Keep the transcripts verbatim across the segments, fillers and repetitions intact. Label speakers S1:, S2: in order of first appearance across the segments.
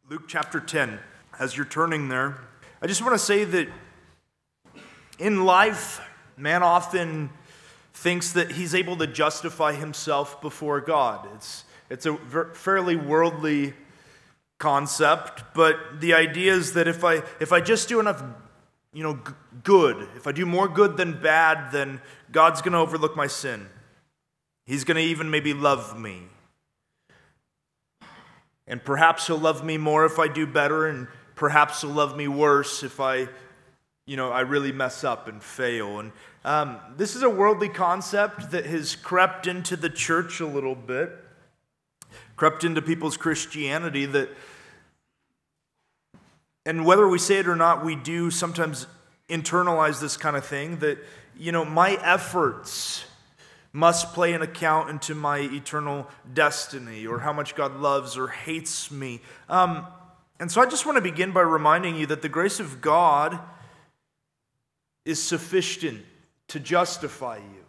S1: Luke chapter ten, as you're turning there, I just want to say that in life, man often thinks that he's able to justify himself before God. It's, it's a ver- fairly worldly concept, but the idea is that if I, if I just do enough you know, g- good, if I do more good than bad, then God's going to overlook my sin. He's going to even maybe love me. And perhaps he'll love me more if I do better, and perhaps he'll love me worse if I, you know, I really mess up and fail. And um, this is a worldly concept that has crept into the church a little bit, crept into people's Christianity. That, and whether we say it or not, we do sometimes internalize this kind of thing. That you know, my efforts must play an account into my eternal destiny, or how much God loves or hates me. Um, and so I just want to begin by reminding you that the grace of God is sufficient to justify you.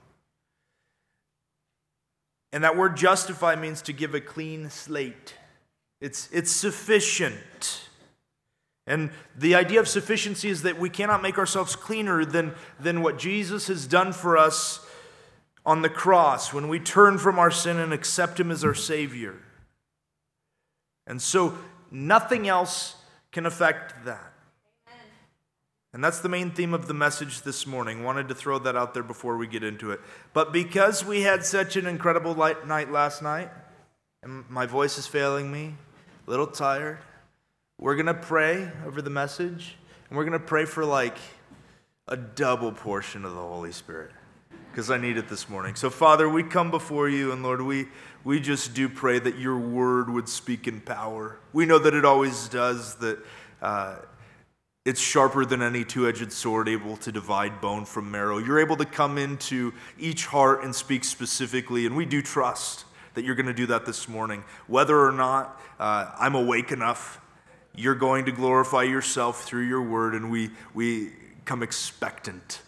S1: And that word justify means to give a clean slate. It's, it's sufficient. And the idea of sufficiency is that we cannot make ourselves cleaner than, than what Jesus has done for us on the cross, when we turn from our sin and accept Him as our Savior. And so nothing else can affect that. Amen. And that's the main theme of the message this morning. Wanted to throw that out there before we get into it. But because we had such an incredible light night last night, and my voice is failing me, a little tired, we're going to pray over the message, and we're going to pray for like a double portion of the Holy Spirit, because I need it this morning. So, Father, we come before you, and Lord, we, we just do pray that your word would speak in power. We know that it always does, that uh, it's sharper than any two-edged sword, able to divide bone from marrow. You're able to come into each heart and speak specifically, and we do trust that you're going to do that this morning. Whether or not uh, I'm awake enough, you're going to glorify yourself through your word, and we, we come expectant.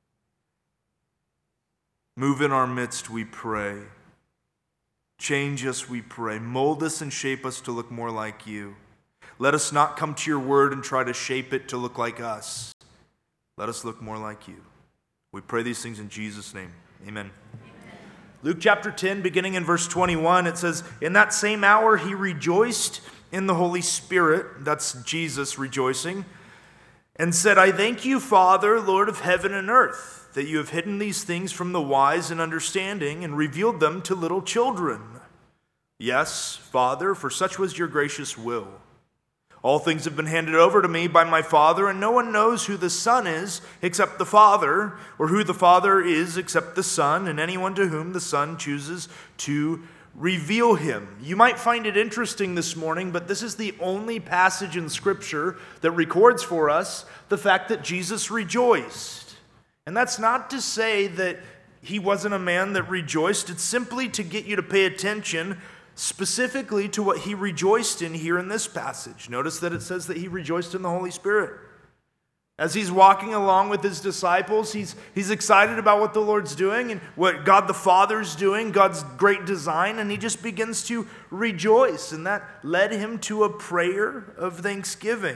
S1: Move in our midst, we pray. Change us, we pray. Mold us and shape us to look more like you. Let us not come to your word and try to shape it to look like us. Let us look more like you. We pray these things in Jesus' name. Amen. Amen. Luke chapter ten, beginning in verse twenty-one, it says, "In that same hour he rejoiced in the Holy Spirit," that's Jesus rejoicing, "and said, I thank you, Father, Lord of heaven and earth, that you have hidden these things from the wise and understanding and revealed them to little children. Yes, Father, for such was your gracious will. All things have been handed over to me by my Father, and no one knows who the Son is except the Father, or who the Father is except the Son, and anyone to whom the Son chooses to reveal him." You might find it interesting this morning, but this is the only passage in Scripture that records for us the fact that Jesus rejoiced. And that's not to say that he wasn't a man that rejoiced. It's simply to get you to pay attention specifically to what he rejoiced in here in this passage. Notice that it says that he rejoiced in the Holy Spirit. As he's walking along with his disciples, he's, he's excited about what the Lord's doing and what God the Father's doing, God's great design, and he just begins to rejoice. And that led him to a prayer of thanksgiving.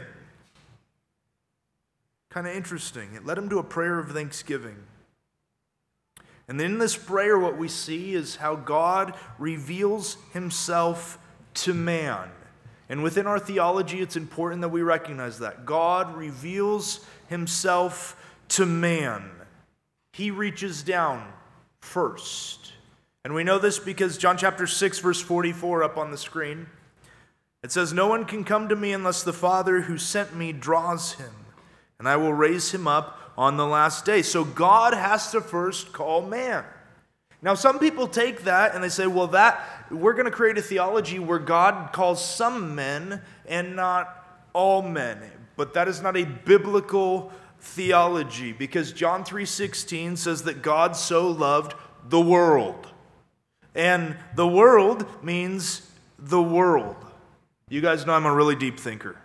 S1: Kind of interesting. It led him to a prayer of thanksgiving. And then in this prayer, what we see is how God reveals himself to man. And within our theology, it's important that we recognize that. God reveals himself to man. He reaches down first. And we know this because John chapter six, verse forty-four up on the screen. It says, "No one can come to me unless the Father who sent me draws him, and I will raise him up on the last day." So God has to first call man. Now, some people take that and they say, well, that we're going to create a theology where God calls some men and not all men. But that is not a biblical theology, because John three sixteen says that God so loved the world. And the world means the world. You guys know I'm a really deep thinker.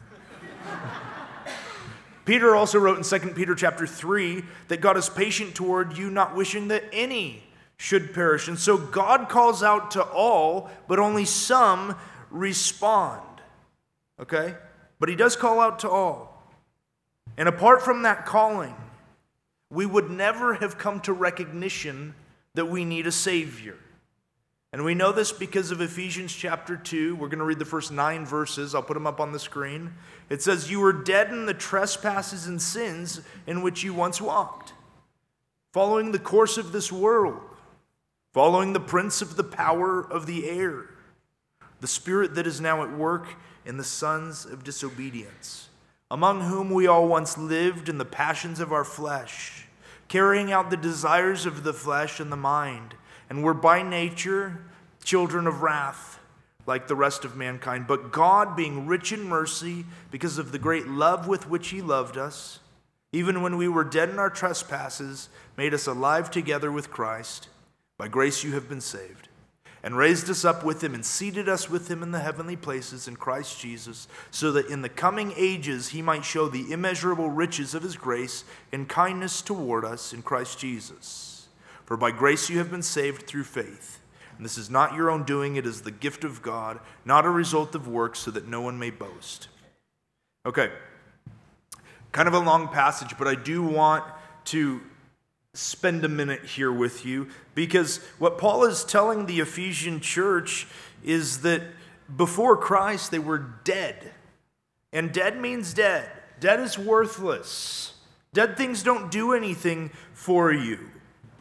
S1: Peter also wrote in Second Peter chapter three that God is patient toward you, not wishing that any should perish. And so God calls out to all, but only some respond. okay? But he does call out to all. And apart from that calling, we would never have come to recognition that we need a Savior. And we know this because of Ephesians chapter two. We're going to read the first nine verses. I'll put them up on the screen. It says, "You were dead in the trespasses and sins in which you once walked, following the course of this world, following the prince of the power of the air, the spirit that is now at work in the sons of disobedience, among whom we all once lived in the passions of our flesh, carrying out the desires of the flesh and the mind, and were by nature children of wrath, like the rest of mankind. But God, being rich in mercy, because of the great love with which he loved us, even when we were dead in our trespasses, made us alive together with Christ. By grace you have been saved, and raised us up with him and seated us with him in the heavenly places in Christ Jesus, so that in the coming ages he might show the immeasurable riches of his grace and kindness toward us in Christ Jesus. For by grace you have been saved through faith. And this is not your own doing, it is the gift of God, not a result of works, so that no one may boast." Okay, kind of a long passage, but I do want to spend a minute here with you, because what Paul is telling the Ephesian church is that before Christ they were dead. And dead means dead. Dead is worthless. Dead things don't do anything for you.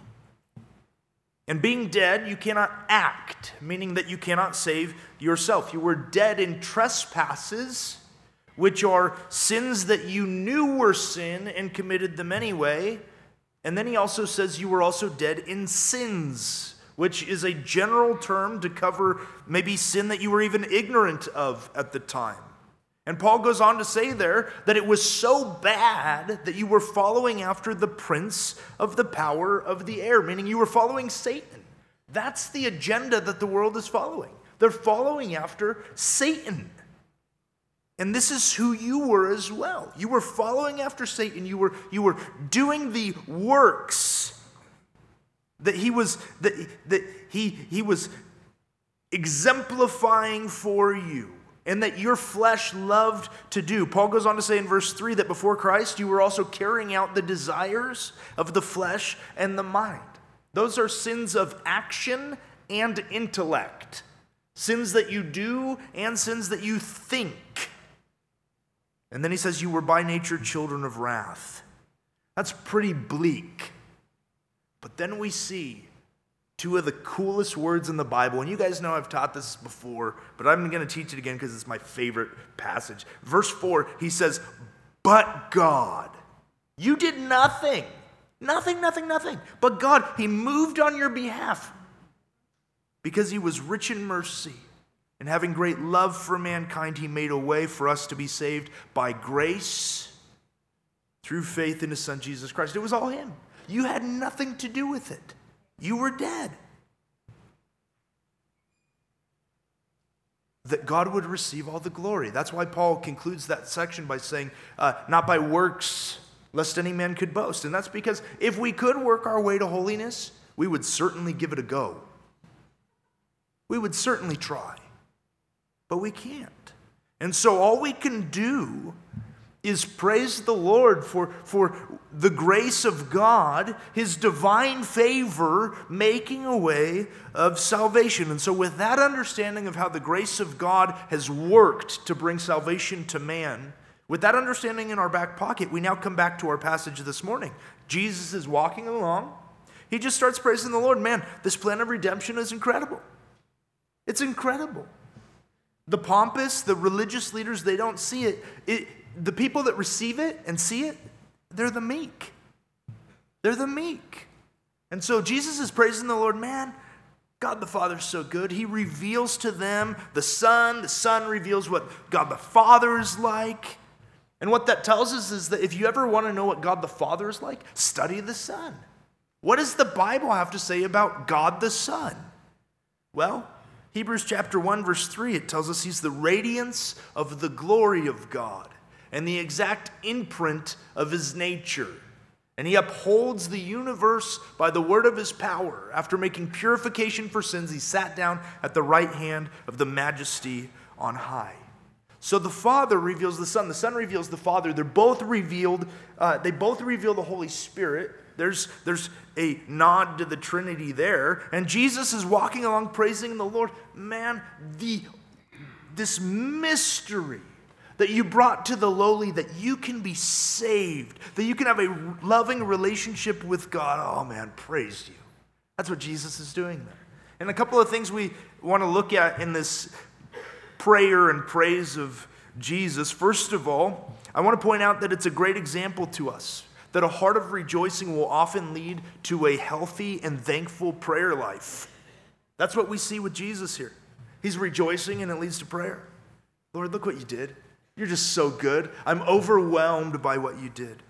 S1: And being dead, you cannot act, meaning that you cannot save yourself. You were dead in trespasses, which are sins that you knew were sin and committed them anyway. And then he also says you were also dead in sins, which is a general term to cover maybe sin that you were even ignorant of at the time. And Paul goes on to say there that it was so bad that you were following after the prince of the power of the air, meaning you were following Satan. That's the agenda that the world is following. They're following after Satan. And this is who you were as well. You were following after Satan. You were, you were doing the works that he was, that, that he, he was exemplifying for you, and that your flesh loved to do. Paul goes on to say in verse three that before Christ you were also carrying out the desires of the flesh and the mind. Those are sins of action and intellect. Sins that you do and sins that you think. And then he says you were by nature children of wrath. That's pretty bleak. But then we see two of the coolest words in the Bible. And you guys know I've taught this before, but I'm going to teach it again because it's my favorite passage. Verse four, he says, "But God." You did nothing. Nothing, nothing, nothing. But God, he moved on your behalf because he was rich in mercy. And having great love for mankind, he made a way for us to be saved by grace through faith in his Son, Jesus Christ. It was all him. You had nothing to do with it. You were dead. That God would receive all the glory. That's why Paul concludes that section by saying, uh, not by works, lest any man could boast. And that's because if we could work our way to holiness, we would certainly give it a go. We would certainly try. But we can't. And so all we can do is praise the Lord for, for the grace of God, his divine favor, making a way of salvation. And so with that understanding of how the grace of God has worked to bring salvation to man, with that understanding in our back pocket, we now come back to our passage this morning. Jesus is walking along. He just starts praising the Lord. Man, this plan of redemption is incredible. It's incredible. The pompous, the religious leaders, they don't see it. It The people that receive it and see it, they're the meek. They're the meek. And so Jesus is praising the Lord. Man, God the Father is so good. He reveals to them the Son. The Son reveals what God the Father is like. And what that tells us is that if you ever want to know what God the Father is like, study the Son. What does the Bible have to say about God the Son? Well, Hebrews chapter one, verse three, it tells us he's the radiance of the glory of God and the exact imprint of his nature. And he upholds the universe by the word of his power. After making purification for sins, he sat down at the right hand of the majesty on high. So the Father reveals the Son, the Son reveals the Father. They're both revealed, uh, they both reveal the Holy Spirit. There's, there's a nod to the Trinity there. And Jesus is walking along praising the Lord. Man, the this mystery that you brought to the lowly, that you can be saved, that you can have a loving relationship with God. Oh man, praise you. That's what Jesus is doing there. And a couple of things we want to look at in this prayer and praise of Jesus. First of all, I want to point out that it's a great example to us, that a heart of rejoicing will often lead to a healthy and thankful prayer life. That's what we see with Jesus here. He's rejoicing and it leads to prayer. Lord, look what you did. You're just so good. I'm overwhelmed by what you did.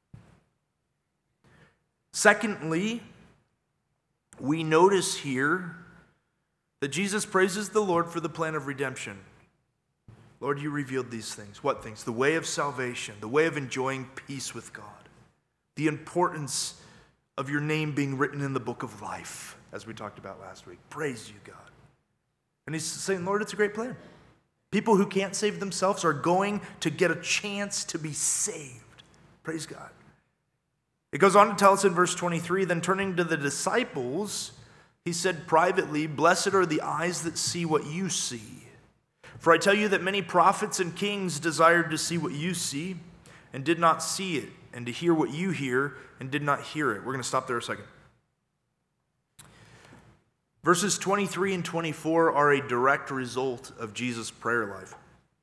S1: Secondly, we notice here that Jesus praises the Lord for the plan of redemption. Lord, you revealed these things. What things? The way of salvation, the way of enjoying peace with God, the importance of your name being written in the book of life, as we talked about last week. Praise you, God. And he's saying, Lord, it's a great plan. People who can't save themselves are going to get a chance to be saved. Praise God. It goes on to tell us in verse twenty-three, then turning to the disciples, he said privately, blessed are the eyes that see what you see. For I tell you that many prophets and kings desired to see what you see and did not see it, and to hear what you hear and did not hear it. We're going to stop there a second. Verses twenty-three and twenty-four are a direct result of Jesus' prayer life,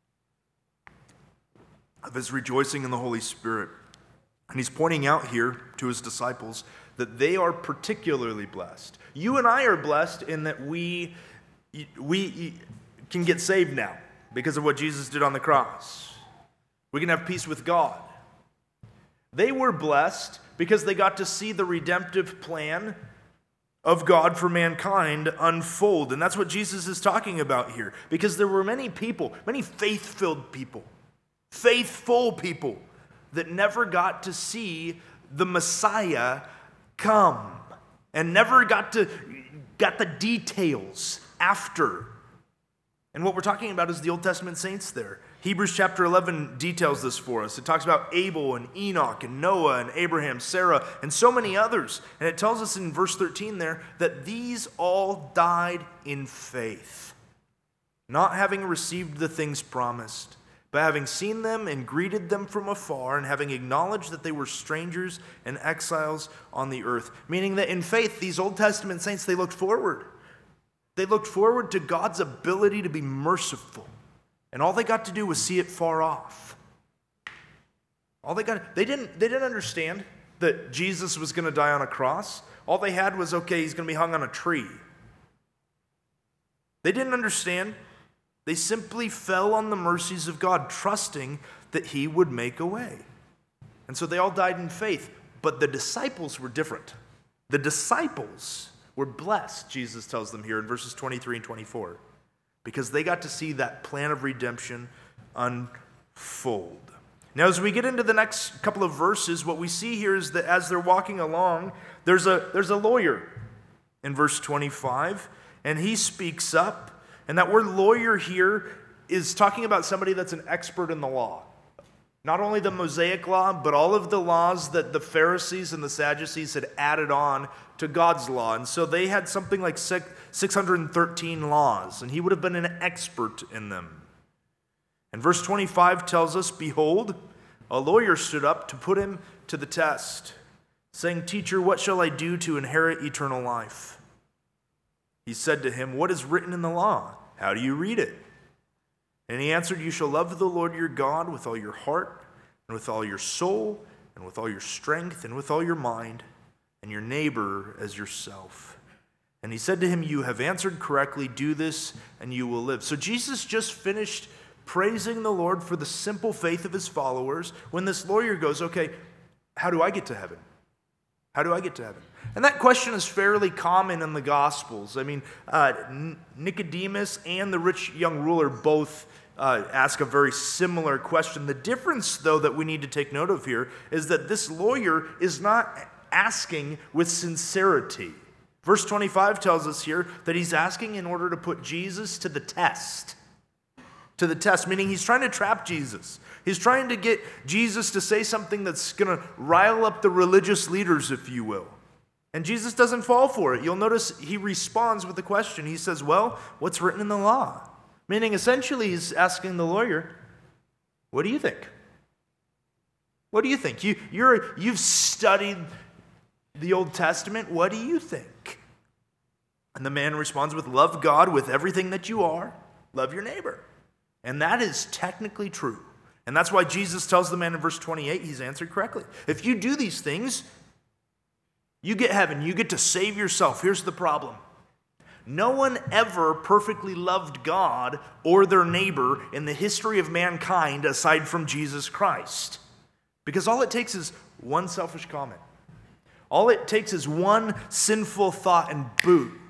S1: of his rejoicing in the Holy Spirit. And he's pointing out here to his disciples that they are particularly blessed. You and I are blessed in that we, we can get saved now because of what Jesus did on the cross. We can have peace with God. They were blessed because they got to see the redemptive plan of God for mankind unfold. And that's what Jesus is talking about here. Because there were many people, many faith-filled people, faithful people that never got to see the Messiah come and never got to got the details after. And what we're talking about is the Old Testament saints there. Hebrews chapter eleven details this for us. It talks about Abel and Enoch and Noah and Abraham, Sarah, and so many others. And it tells us in verse thirteen there that these all died in faith, not having received the things promised, but having seen them and greeted them from afar, and having acknowledged that they were strangers and exiles on the earth. Meaning that in faith, these Old Testament saints, they looked forward. They looked forward to God's ability to be merciful. And all they got to do was see it far off. All they got, they didn't, they didn't understand that Jesus was going to die on a cross. All they had was, okay, he's going to be hung on a tree. They didn't understand. They simply fell on the mercies of God, trusting that he would make a way. And so they all died in faith. But the disciples were different. The disciples were blessed, Jesus tells them here in verses twenty-three and twenty-four. Because they got to see that plan of redemption unfold. Now, as we get into the next couple of verses, what we see here is that as they're walking along, there's a, there's a lawyer in verse twenty-five, and he speaks up. And that word lawyer here is talking about somebody that's an expert in the law. Not only the Mosaic law, but all of the laws that the Pharisees and the Sadducees had added on to God's law. And so they had something like six hundred thirteen laws, and he would have been an expert in them. And verse twenty-five tells us, behold, a lawyer stood up to put him to the test, saying, Teacher, what shall I do to inherit eternal life? He said to him, What is written in the law? How do you read it? And he answered, You shall love the Lord your God with all your heart, and with all your soul, and with all your strength, and with all your mind, and your neighbor as yourself. And he said to him, You have answered correctly, do this, and you will live. So Jesus just finished praising the Lord for the simple faith of his followers when this lawyer goes, Okay, how do I get to heaven? How do I get to heaven? And that question is fairly common in the Gospels. I mean, uh, Nicodemus and the rich young ruler both uh, ask a very similar question. The difference, though, that we need to take note of here is that this lawyer is not asking with sincerity. Verse twenty-five tells us here that he's asking in order to put Jesus to the test. to the test, meaning he's trying to trap Jesus. He's trying to get Jesus to say something that's going to rile up the religious leaders, if you will. And Jesus doesn't fall for it. You'll notice he responds with a question. He says, well, what's written in the law? Meaning essentially he's asking the lawyer, what do you think? What do you think? You, you're, you've studied the Old Testament. What do you think? And the man responds with, love God with everything that you are. Love your neighbor. And that is technically true. And that's why Jesus tells the man in verse twenty-eight, he's answered correctly. If you do these things, you get heaven. You get to save yourself. Here's the problem. No one ever perfectly loved God or their neighbor in the history of mankind aside from Jesus Christ. Because all it takes is one selfish comment. All it takes is one sinful thought, and boom,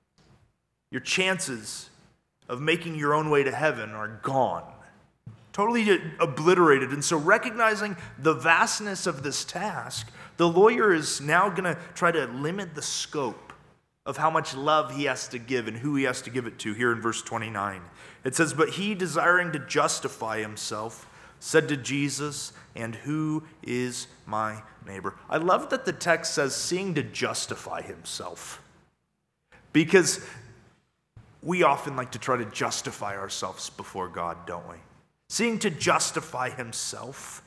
S1: your chances of making your own way to heaven are gone. Totally obliterated. And so recognizing the vastness of this task, the lawyer is now going to try to limit the scope of how much love he has to give and who he has to give it to here in verse twenty-nine. It says, but he, desiring to justify himself, said to Jesus, and who is my neighbor? I love that the text says, seeing to justify himself. Because we often like to try to justify ourselves before God, don't we? Seeing to justify himself,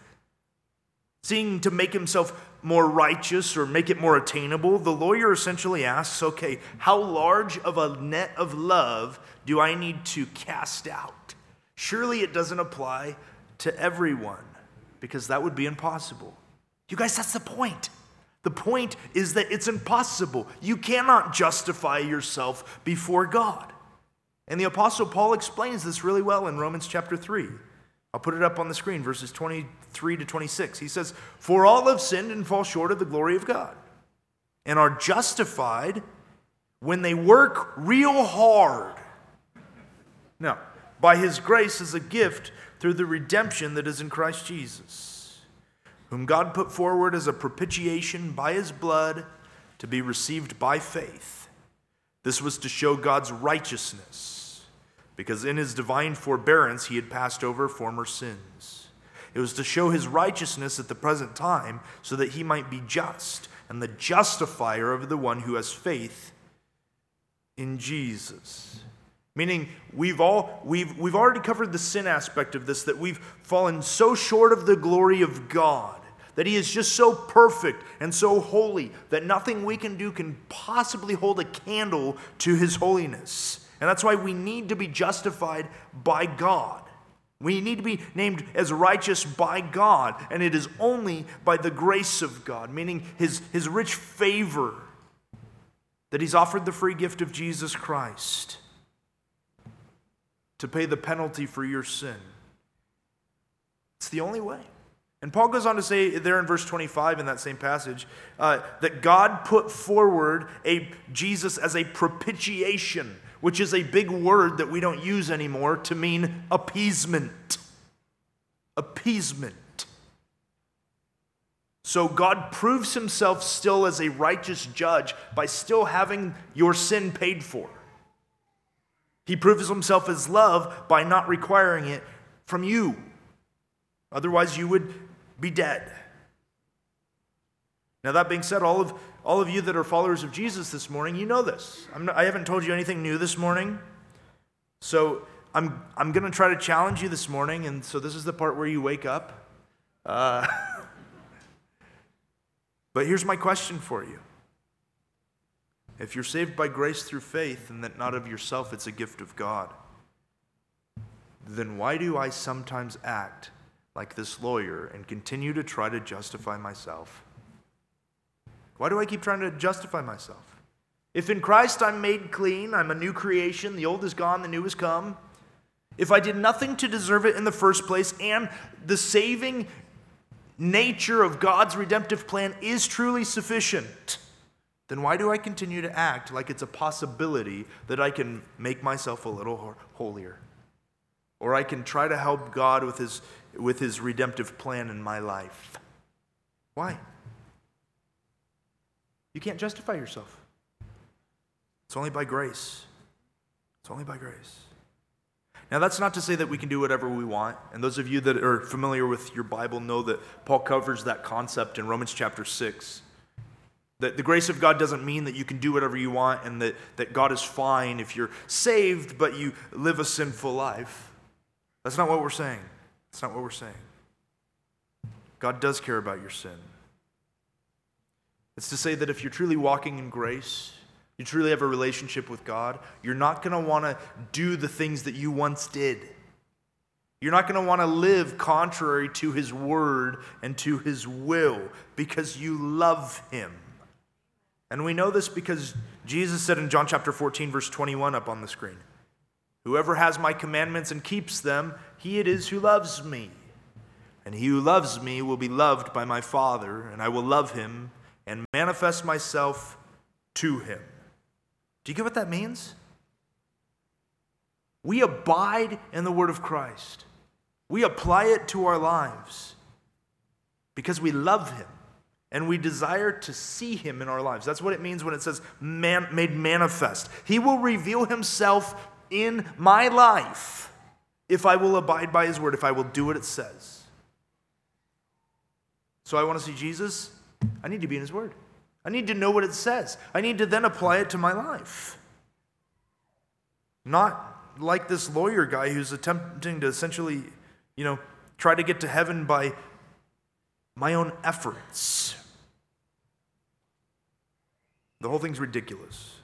S1: seeing to make himself more righteous or make it more attainable, the lawyer essentially asks, okay, how large of a net of love do I need to cast out? Surely it doesn't apply to everyone, because that would be impossible. You guys, that's the point. The point is that it's impossible. You cannot justify yourself before God. And the Apostle Paul explains this really well in Romans chapter three. I'll put it up on the screen, verses twenty-three to twenty-six. He says, for all have sinned and fall short of the glory of God, and are justified when they work real hard. Now, by his grace as a gift through the redemption that is in Christ Jesus, whom God put forward as a propitiation by his blood to be received by faith. This was to show God's righteousness, because in his divine forbearance he had passed over former sins. It was to show his righteousness at the present time, so that he might be just and the justifier of the one who has faith in Jesus. Meaning, we've all we've we've already covered the sin aspect of this, that we've fallen so short of the glory of God, that he is just so perfect and so holy that nothing we can do can possibly hold a candle to his holiness. And that's why we need to be justified by God. We need to be named as righteous by God, and it is only by the grace of God, meaning his, his rich favor, that he's offered the free gift of Jesus Christ to pay the penalty for your sin. It's the only way. And Paul goes on to say there in verse twenty-five in that same passage uh, that God put forward a Jesus as a propitiation, which is a big word that we don't use anymore to mean appeasement. Appeasement. So God proves himself still as a righteous judge by still having your sin paid for. He proves himself as love by not requiring it from you. Otherwise, you would be dead. Now, that being said, all of all of you that are followers of Jesus this morning, you know this. I'm not, I haven't told you anything new this morning. So I'm I'm going to try to challenge you this morning, and so this is the part where you wake up. Uh, but here's my question for you. If you're saved by grace through faith, and that not of yourself, it's a gift of God, then why do I sometimes act like this lawyer and continue to try to justify myself? Why do I keep trying to justify myself? If in Christ I'm made clean, I'm a new creation, the old is gone, the new has come. If I did nothing to deserve it in the first place, and the saving nature of God's redemptive plan is truly sufficient, then why do I continue to act like it's a possibility that I can make myself a little holier? Or I can try to help God with his, with his redemptive plan in my life? Why? You can't justify yourself. It's only by grace. It's only by grace. Now, that's not to say that we can do whatever we want. And those of you that are familiar with your Bible know that Paul covers that concept in Romans chapter six. That the grace of God doesn't mean that you can do whatever you want and that, that God is fine if you're saved, but you live a sinful life. That's not what we're saying. That's not what we're saying. God does care about your sin. It's to say that if you're truly walking in grace, you truly have a relationship with God, you're not going to want to do the things that you once did. You're not going to want to live contrary to His word and to His will because you love Him. And we know this because Jesus said in John chapter fourteen, verse twenty-one up on the screen, "Whoever has my commandments and keeps them, he it is who loves me. And he who loves me will be loved by my Father, and I will love him and manifest myself to him." Do you get what that means? We abide in the word of Christ. We apply it to our lives because we love him and we desire to see him in our lives. That's what it means when it says man, made manifest. He will reveal himself in my life if I will abide by his word, if I will do what it says. So I want to see Jesus. I need to be in his word. I need to know what it says. I need to then apply it to my life. Not like this lawyer guy who's attempting to essentially, you know, try to get to heaven by my own efforts. The whole thing's ridiculous.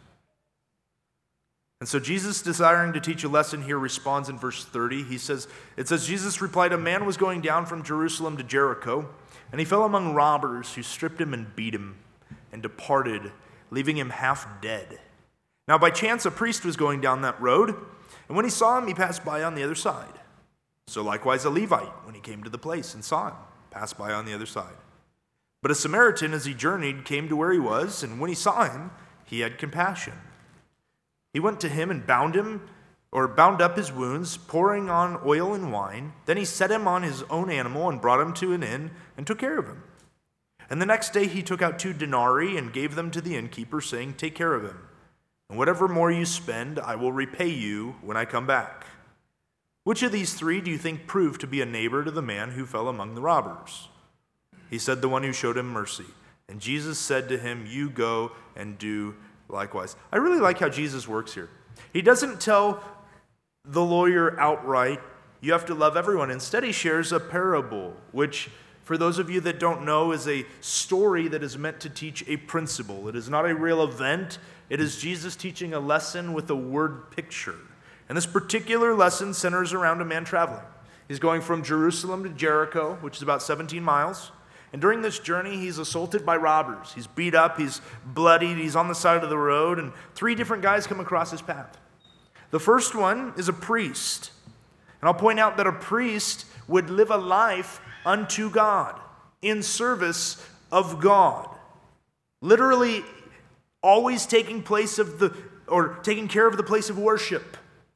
S1: And so Jesus, desiring to teach a lesson here, responds in verse thirty. He says, it says, Jesus replied, "A man was going down from Jerusalem to Jericho, and he fell among robbers who stripped him and beat him and departed, leaving him half dead. Now by chance a priest was going down that road, and when he saw him, he passed by on the other side. So likewise a Levite, when he came to the place and saw him, passed by on the other side. But a Samaritan, as he journeyed, came to where he was, and when he saw him, he had compassion. He went to him and bound him, or bound up his wounds, pouring on oil and wine. Then he set him on his own animal and brought him to an inn and took care of him. And the next day he took out two denarii and gave them to the innkeeper, saying, 'Take care of him, and whatever more you spend, I will repay you when I come back.' Which of these three do you think proved to be a neighbor to the man who fell among the robbers?" He said, "The one who showed him mercy." And Jesus said to him, "You go and do likewise." I really like how Jesus works here. He doesn't tell the lawyer outright, "You have to love everyone." Instead, he shares a parable, which, for those of you that don't know, is a story that is meant to teach a principle. It is not a real event. It is Jesus teaching a lesson with a word picture. And this particular lesson centers around a man traveling. He's going from Jerusalem to Jericho, which is about seventeen miles. And during this journey, he's assaulted by robbers. He's beat up, he's bloodied, he's on the side of the road, and three different guys come across his path. The first one is a priest. And I'll point out that a priest would live a life unto God, in service of God. Literally always taking place of the, or taking care of the place of worship.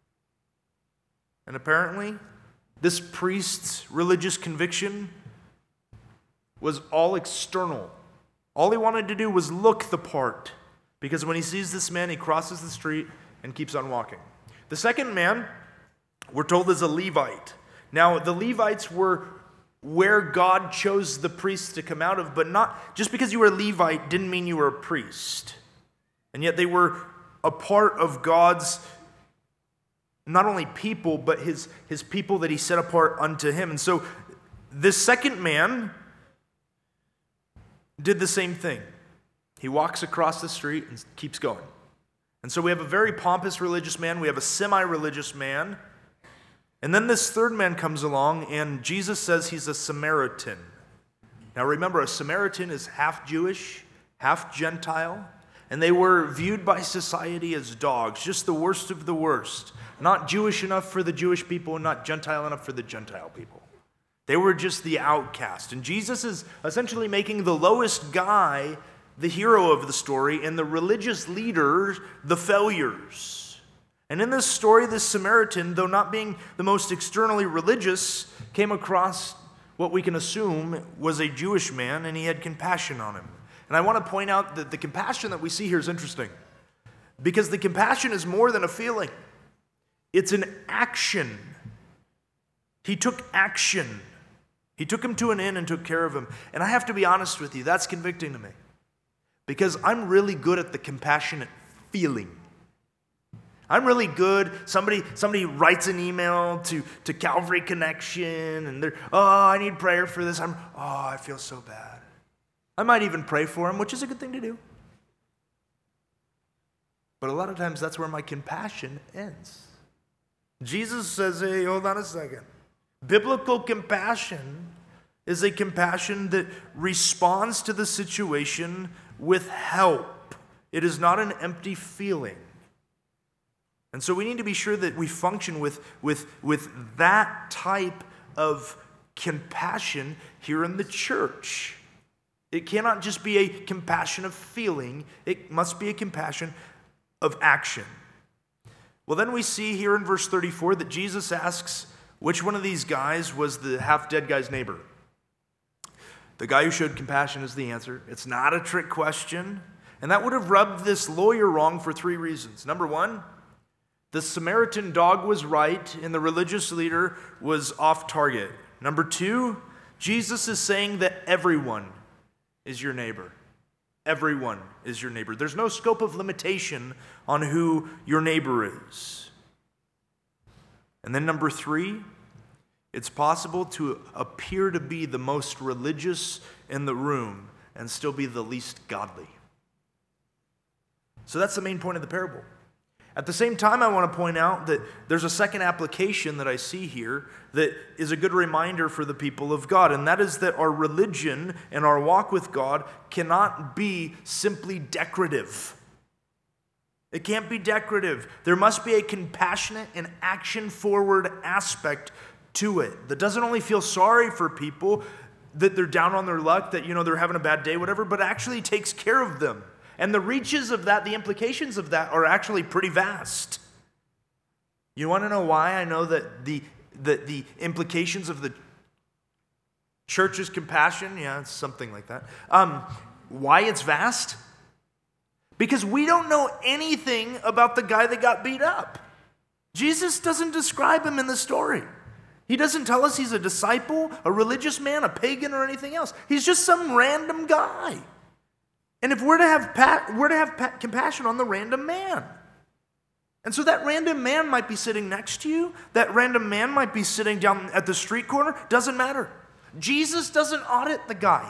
S1: And apparently, this priest's religious conviction was all external. All he wanted to do was look the part, because when he sees this man, he crosses the street and keeps on walking. The second man, we're told, is a Levite. Now, the Levites were where God chose the priests to come out of, but not just because you were a Levite didn't mean you were a priest. And yet they were a part of God's not only people, but his, his people that he set apart unto him. And so this second man did the same thing. He walks across the street and keeps going. And so we have a very pompous religious man, we have a semi-religious man, and then this third man comes along, and Jesus says he's a Samaritan. Now remember, a Samaritan is half Jewish, half Gentile, and they were viewed by society as dogs, just the worst of the worst. Not Jewish enough for the Jewish people, and not Gentile enough for the Gentile people. They were just the outcast. And Jesus is essentially making the lowest guy the hero of the story, and the religious leaders the failures. And in this story, this Samaritan, though not being the most externally religious, came across what we can assume was a Jewish man, and he had compassion on him. And I want to point out that the compassion that we see here is interesting, because the compassion is more than a feeling. It's an action. He took action. He took him to an inn and took care of him. And I have to be honest with you, that's convicting to me. Because I'm really good at the compassionate feeling. I'm really good. Somebody somebody writes an email to, to Calvary Connection, and they're, oh, I need prayer for this. I'm, oh, I feel so bad. I might even pray for him, which is a good thing to do. But a lot of times that's where my compassion ends. Jesus says, hey, hold on a second. Biblical compassion is a compassion that responds to the situation with help. It is not an empty feeling. And so we need to be sure that we function with, with, with that type of compassion here in the church. It cannot just be a compassion of feeling. It must be a compassion of action. Well, then we see here in verse thirty-four that Jesus asks which one of these guys was the half-dead guy's neighbor. The guy who showed compassion is the answer. It's not a trick question. And that would have rubbed this lawyer wrong for three reasons. Number one, the Samaritan dog was right and the religious leader was off target. Number two, Jesus is saying that everyone is your neighbor. Everyone is your neighbor. There's no scope of limitation on who your neighbor is. And then number three, it's possible to appear to be the most religious in the room and still be the least godly. So that's the main point of the parable. At the same time, I want to point out that there's a second application that I see here that is a good reminder for the people of God, and that is that our religion and our walk with God cannot be simply decorative. It can't be decorative. There must be a compassionate and action-forward aspect to it that doesn't only feel sorry for people, that they're down on their luck, that, you know, they're having a bad day, whatever, but actually takes care of them. And the reaches of that, the implications of that are actually pretty vast. You want to know why I know that the, the, the implications of the church's compassion, yeah, it's something like that, um, why it's vast? Because we don't know anything about the guy that got beat up. Jesus doesn't describe him in the story. He doesn't tell us he's a disciple, a religious man, a pagan, or anything else. He's just some random guy. And if we're to have pa- we're to have pa- compassion on the random man. And so that random man might be sitting next to you. That random man might be sitting down at the street corner. Doesn't matter. Jesus doesn't audit the guy.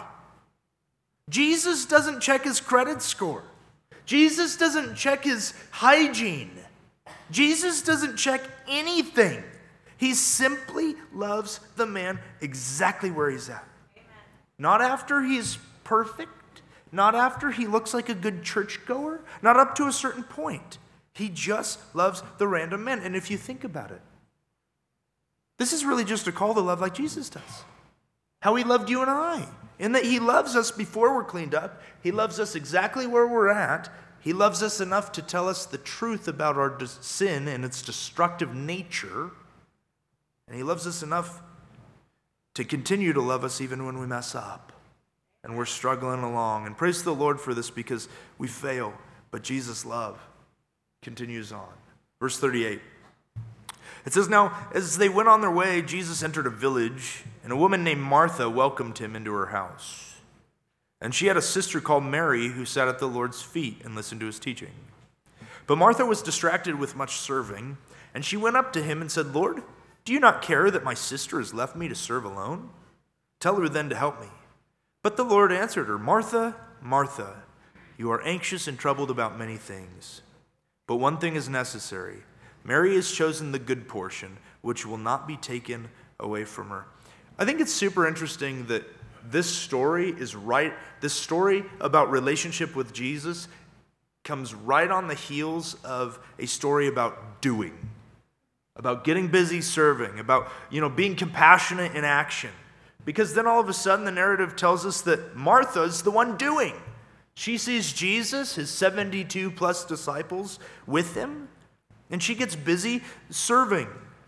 S1: Jesus doesn't check his credit score. Jesus doesn't check his hygiene. Jesus doesn't check anything. He simply loves the man exactly where he's at. Amen. Not after he's perfect. Not after he looks like a good churchgoer. Not up to a certain point. He just loves the random man. And if you think about it, this is really just a call to love like Jesus does. How he loved you and I. In that he loves us before we're cleaned up. He loves us exactly where we're at. He loves us enough to tell us the truth about our sin and its destructive nature. And he loves us enough to continue to love us even when we mess up. And we're struggling along. And praise the Lord for this because we fail. But Jesus' love continues on. Verse thirty-eight. It says, now, as they went on their way, Jesus entered a village, and a woman named Martha welcomed him into her house. And she had a sister called Mary who sat at the Lord's feet and listened to his teaching. But Martha was distracted with much serving, and she went up to him and said, Lord, do you not care that my sister has left me to serve alone? Tell her then to help me. But the Lord answered her, Martha, Martha, you are anxious and troubled about many things. But one thing is necessary. Mary has chosen the good portion, which will not be taken away from her. I think it's super interesting that this story is right, this story about relationship with Jesus comes right on the heels of a story about doing, about getting busy serving, about, you know, being compassionate in action. Because then all of a sudden the narrative tells us that Martha's the one doing. She sees Jesus, his seventy-two plus disciples with him, and she gets busy serving.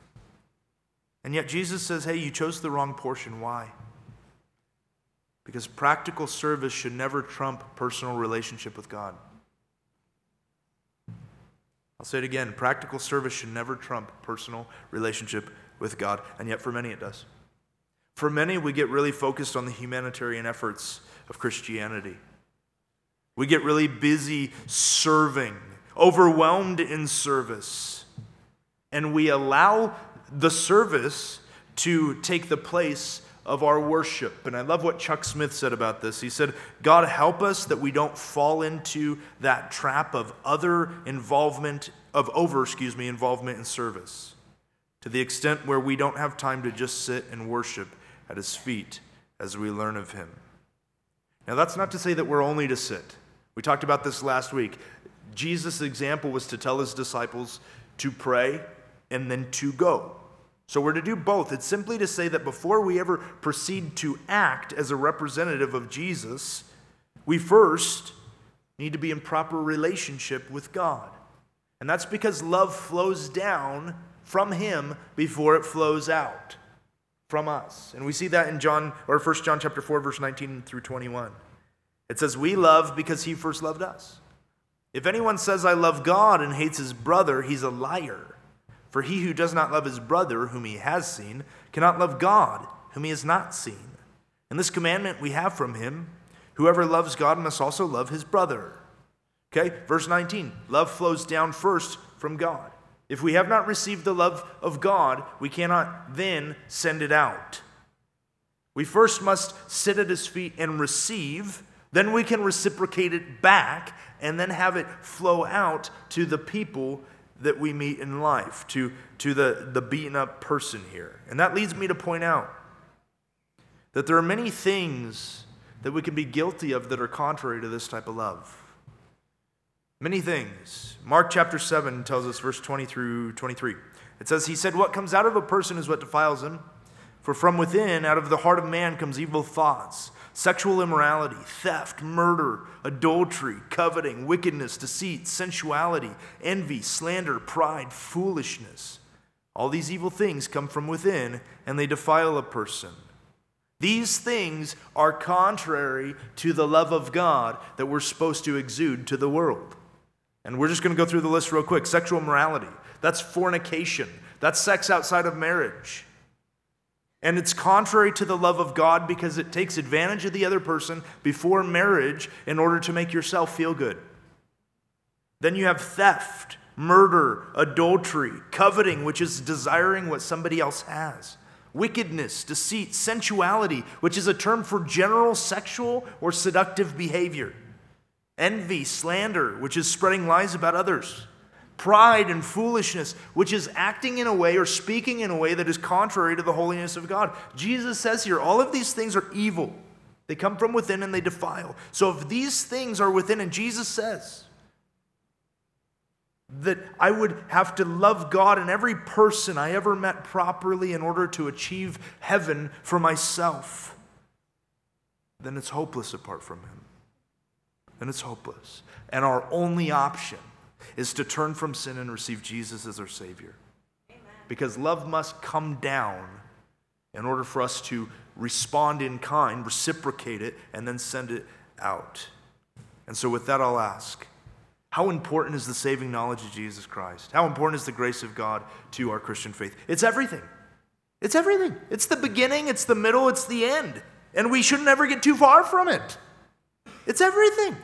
S1: And yet Jesus says, hey, you chose the wrong portion. Why? Because practical service should never trump personal relationship with God. I'll say it again. Practical service should never trump personal relationship with God, and yet for many it does. For many, we get really focused on the humanitarian efforts of Christianity. We get really busy serving, overwhelmed in service, and we allow the service to take the place of our worship. And I love what Chuck Smith said about this. He said, God help us that we don't fall into that trap of other involvement, of over, excuse me, involvement in service, to the extent where we don't have time to just sit and worship at his feet as we learn of him. Now that's not to say that we're only to sit. We talked about this last week. Jesus' example was to tell his disciples to pray and then to go. So we're to do both. It's simply to say that before we ever proceed to act as a representative of Jesus, we first need to be in proper relationship with God. And that's because love flows down from him before it flows out from us. And we see that in John, or First John chapter four, verse nineteen through twenty-one. It says, we love because he first loved us. If anyone says, I love God and hates his brother, he's a liar. For he who does not love his brother, whom he has seen, cannot love God, whom he has not seen. And this commandment we have from him, whoever loves God must also love his brother. Okay, verse nineteen, love flows down first from God. If we have not received the love of God, we cannot then send it out. We first must sit at his feet and receive, then we can reciprocate it back, and then have it flow out to the people that we meet in life, to, to the, the beaten up person here. And that leads me to point out that there are many things that we can be guilty of that are contrary to this type of love. Many things. Mark chapter seven tells us, verse twenty through twenty-three. It says, he said, what comes out of a person is what defiles him. For from within, out of the heart of man, comes evil thoughts, sexual immorality, theft, murder, adultery, coveting, wickedness, deceit, sensuality, envy, slander, pride, foolishness. All these evil things come from within, and they defile a person. These things are contrary to the love of God that we're supposed to exude to the world. And we're just going to go through the list real quick. Sexual immorality, that's fornication, that's sex outside of marriage. And it's contrary to the love of God because it takes advantage of the other person before marriage in order to make yourself feel good. Then you have theft, murder, adultery, coveting, which is desiring what somebody else has. Wickedness, deceit, sensuality, which is a term for general sexual or seductive behavior. Envy, slander, which is spreading lies about others. Pride and foolishness, which is acting in a way or speaking in a way that is contrary to the holiness of God. Jesus says here, all of these things are evil. They come from within and they defile. So if these things are within, and Jesus says that I would have to love God and every person I ever met properly in order to achieve heaven for myself, then it's hopeless apart from him. Then it's hopeless. And our only option is to turn from sin and receive Jesus as our Savior. Amen. Because love must come down in order for us to respond in kind, reciprocate it, and then send it out. And so with that, I'll ask, how important is the saving knowledge of Jesus Christ? How important is the grace of God to our Christian faith? It's everything. It's everything. It's the beginning, it's the middle, it's the end. And we shouldn't ever get too far from it. It's everything.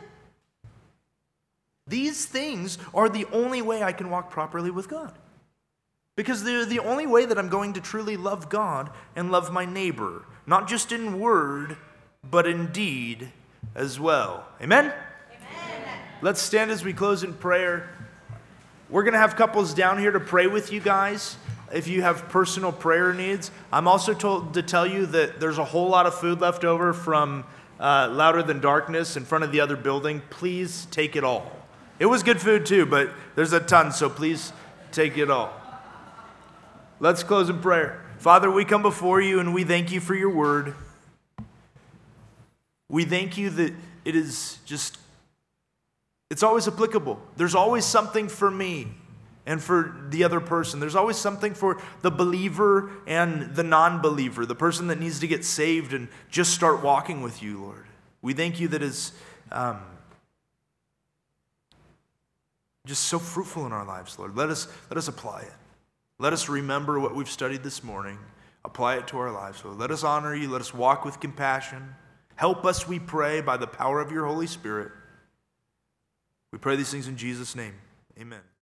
S1: These things are the only way I can walk properly with God. Because they're the only way that I'm going to truly love God and love my neighbor. Not just in word, but in deed as well. Amen? Amen. Let's stand as we close in prayer. We're going to have couples down here to pray with you guys if you have personal prayer needs. I'm also told to tell you that there's a whole lot of food left over from uh, Louder Than Darkness in front of the other building. Please take it all. It was good food too, but there's a ton, so please take it all. Let's close in prayer. Father, we come before you and we thank you for your word. We thank you that it is just, it's always applicable. There's always something for me and for the other person. There's always something for the believer and the non-believer, the person that needs to get saved and just start walking with you, Lord. We thank you that is... Um, just so fruitful in our lives, Lord. Let us, let us apply it. Let us remember what we've studied this morning, apply it to our lives, Lord. Let us honor you. Let us walk with compassion. Help us, we pray, by the power of your Holy Spirit. We pray these things in Jesus' name. Amen.